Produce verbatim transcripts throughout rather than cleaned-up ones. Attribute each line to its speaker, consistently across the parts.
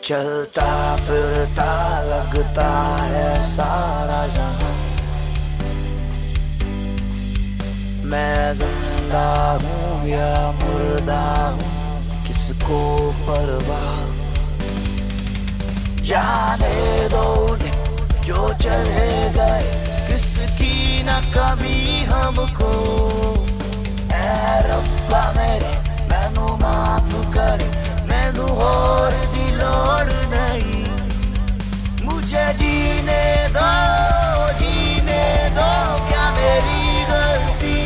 Speaker 1: चलता फिरता लगता है सारा जहां, मैं जिंदा हूँ या मुर्दा हूँ किसको परवाह। जाने दो जो चले गए किसकी न कमी हमको। ऐ रब्बा मेरे मैनू माफ कर, मैनू होर दी लोड़ नहीं। मुझे जीने दो जीने दो क्या मेरी गलती।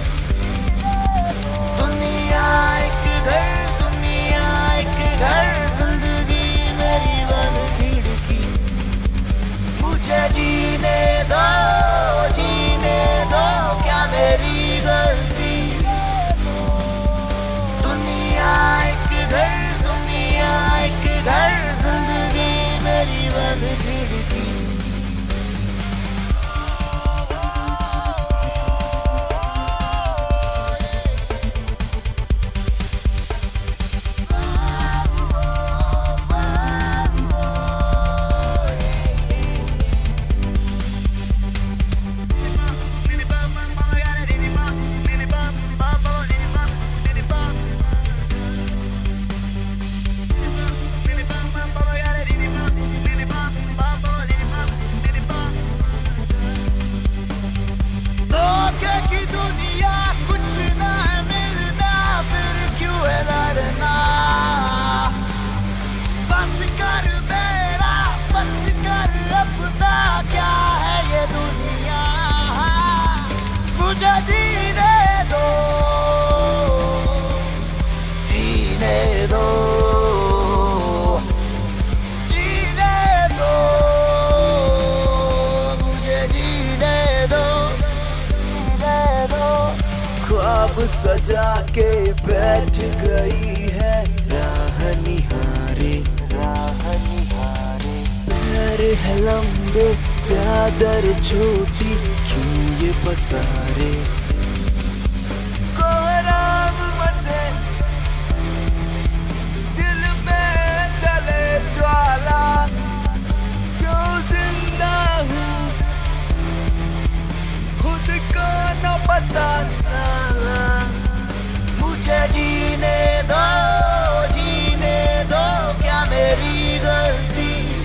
Speaker 1: दुनिया एक घर दुनिया एक घर, जिंदगी मेरी बन खिड़की। मुझे जीने दो जीने दो क्या मेरी गलती। दुनिया एक घर दुनिया एक घर, जिंदगी मेरी बन खिड़की। मुझे जीने दो जीने दो जीने दो मुझे जीने दो जीने दो। ख्वाब सजा के बैठ गई है राह निहारे राह निहारे। पैर है लंबे चादर छोटी क्यों ये पसारे। कोहराम मचे दिल में जले ज्वाला, क्यों जिंदा हूँ खुद को न पता। मुझे जीने दो जीने दो क्या मेरी गलती।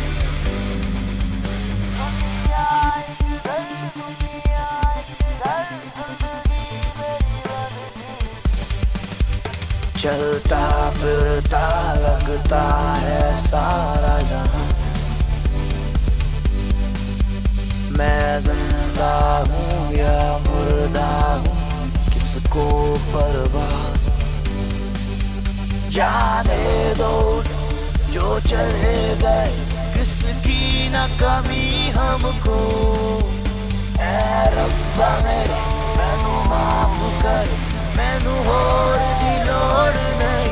Speaker 1: चलता फिरता लगता है सारा जहां, मैं जिंदा हूँ या मुर्दा हूँ किसको परवाह। जाने दो जो चले गए किसकी न कमी हमको। ऐ रब्बा मेरे मैनू माफ कर, मैनू होर दी लोड़ नहीं।